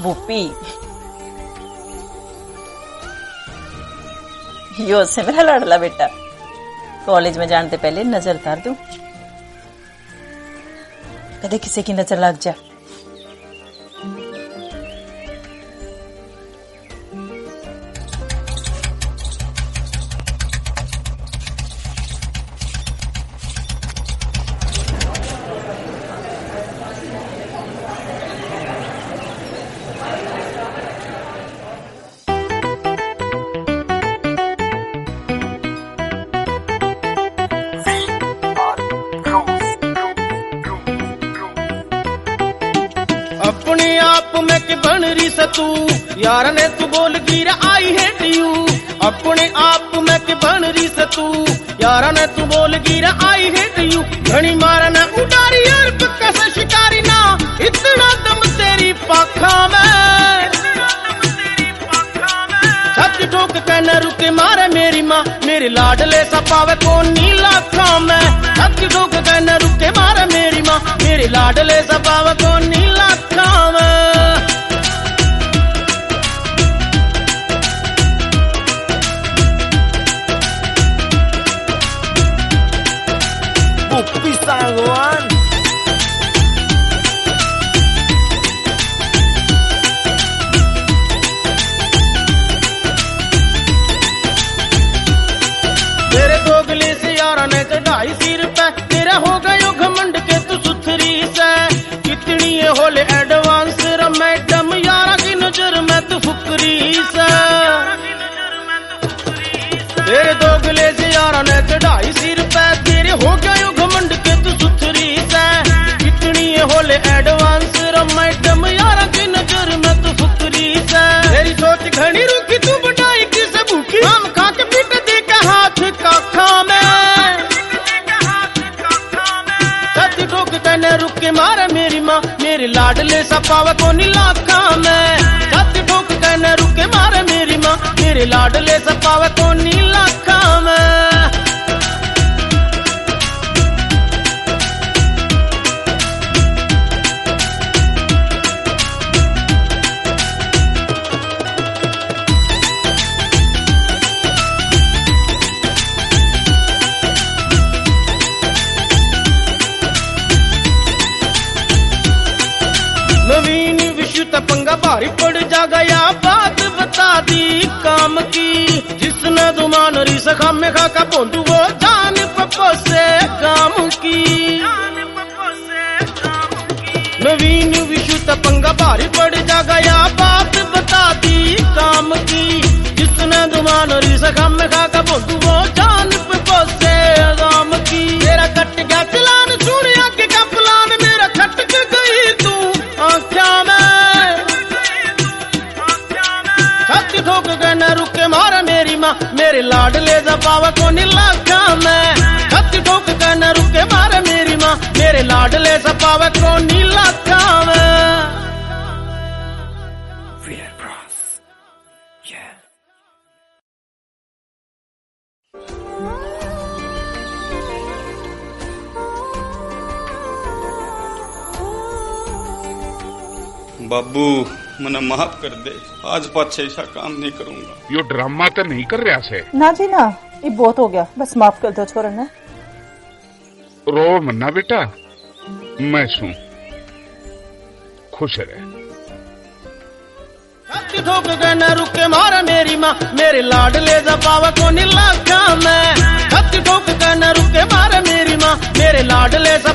बुप्पी, यो से मेरा लाडला बेटा। कॉलेज में जानते पहले नजर उतार दूं, कदे किसी की नजर लग जा। अपने आप में के बन रही सतू यार ने तू बोल गिर आई हेट यू। अपने आप में के बन रही सतू यार ने तू बोल गिर आई हेट यू। घनी मारना उडारी यार कैसे शिकारी ना इतना दम तेरी पाखा में। सच ठोक के न रुके मारे मेरी माँ मेरे लाडले सा पावे कौन नीला खा में। सच ठोक के न रुके मारे मेरी माँ मेरे लाडले सा पावे कौन नीला खा में। बुप्पी सांगवान तेरे दोगले से यारा ने चढ़ाई सिर पे तेरा हो गयो घमंड के तू सुथरी से। कितनी ये होले एडवांस मैडम यारा की नजर में तू फुकरी से। तेरे दोगले से यारा ने चढ़ाई सिर पे तेरे हो गयो घमंड के तू सुथरी से। कितनी ये होले एडवांस मैडम यारा की नजर में तू फुकरी से। तेरी सोच घनी रुकी तू बढ़ाई किसे भूखी हम खा के पीट दे के हाथ का खा में। सच ठोक के न रुक के मारे मेरी माँ मेरे लाडले सा पावे को नीलाखा में। सच ठोक के न रुक के मारे मेरी माँ मेरे लाडले सा पावे को नीलाखा में। नवीन विश्व पंगा भारी पड़ जा गया बात बता दी काम की। जिसने जुमान री सखा में खा का बोंदू वो जान पप्पो से काम की। नवीन विश्व पंगा भारी पड़ जा गया बात बता दी काम की। जिसने जुमान री सखा में खा का बोंदू वो जान पप्पो से काम की। तेरा कट गया चलान सुन आगे का प्लान मेरा खटक गई तू आँखा में। सच ठोक के न रुके मारा मेरी माँ मेरे लाडले जपावा को नीलाखा में। सच ठोक के न रुके मारा मेरी माँ मेरे लाडले जपावा को नीलाखा में। बाबू मना माफ कर दे, आज पाछे ऐसा काम नहीं करूंगा। यो ड्रामा तो नहीं कर रहा से ना जी ना, ये बहुत हो गया, बस माफ कर दो छोरा ने। रो मन्ना बेटा, मैं सू खुश रहे। सच ठोक के न रुके मारा मेरी माँ मेरे लाडले जपावा को नीलाखा में। सच ठोक के न रुके मारा मेरी माँ मेरे लाडले